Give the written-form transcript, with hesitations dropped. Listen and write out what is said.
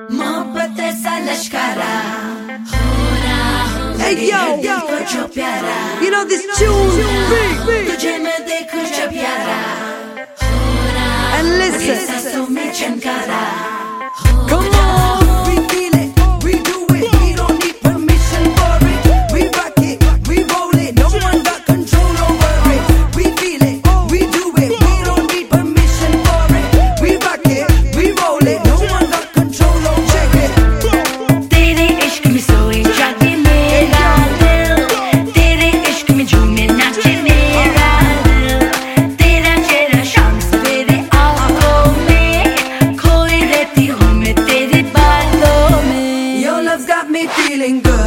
मोहब्बत ऐसा लश्कारा Hey yo, you know this tune, तुझे मैं देखूं जब यारा And listen, come on, we feel it, we do it, we don't need permission for it. We rock it, we roll it, no one got control over it. We feel it, we do it, we don't need permission for it. We rock it, we roll it, no one got control over it. तेरे इश्क में सोए जागे मेरा दिल, तेरे इश्क में झूमे नाचे मेरा दिल, तेरा चेहरा शाम सवेरे आँखों में, खोई रहती हूँ मैं तेरे बातों में. Your love's got me feeling good.